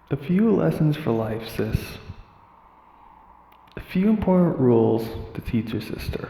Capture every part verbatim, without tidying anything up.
A few lessons for life, sis. A few important rules to teach your sister.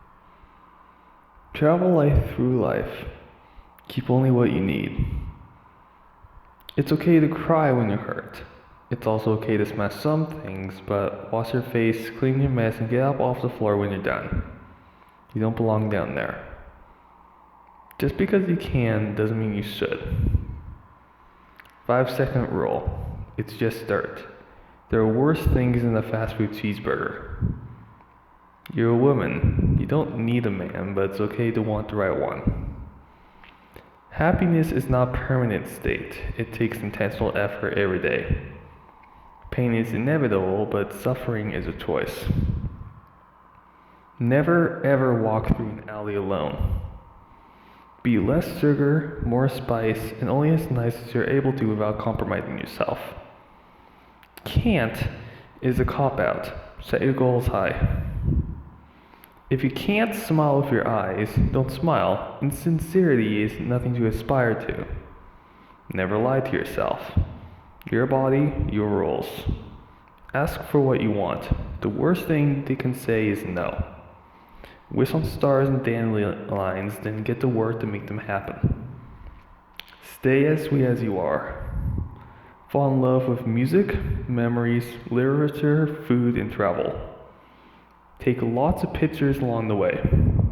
Travel life through life. Keep only what you need. It's okay to cry when you're hurt. It's also okay to smash some things, but wash your face, clean your mess, and get up off the floor when you're done. You don't belong down there. Just because you can doesn't mean you should. Five second rule. It's just dirt. There are worse things than a fast food cheeseburger. You're a woman. You don't need a man, but it's okay to want the right one. Happiness is not a permanent state. It takes intentional effort every day. Pain is inevitable, but suffering is a choice. Never ever walk through an alley alone. Be less sugar, more spice, and only as nice as you're able to without compromising yourself. Can't is a cop-out. Set your goals high. If you can't smile with your eyes, don't smile, and sincerity is nothing to aspire to. Never lie to yourself. Your body, your rules. Ask for what you want. The worst thing they can say is no. Wish on stars and dandelions, then get to work to make them happen. Stay as sweet as you are. Fall in love with music, memories, literature, food, and travel. Take lots of pictures along the way.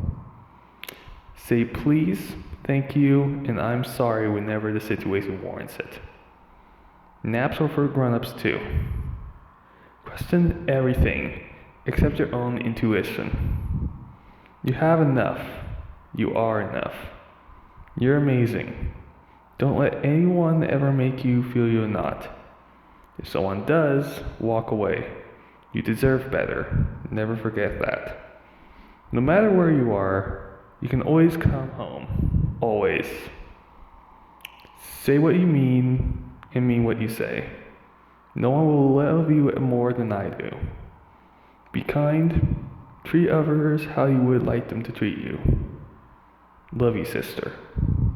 Say please, thank you, and I'm sorry whenever the situation warrants it. Naps are for grown-ups too. Question everything, except your own intuition. You have enough. You are enough. You're amazing. Don't let anyone ever make you feel you're not. If someone does, walk away. You deserve better. Never forget that. No matter where you are, you can always come home. Always. Say what you mean and mean what you say. No one will love you more than I do. Be kind. Treat others how you would like them to treat you. Love you, sister.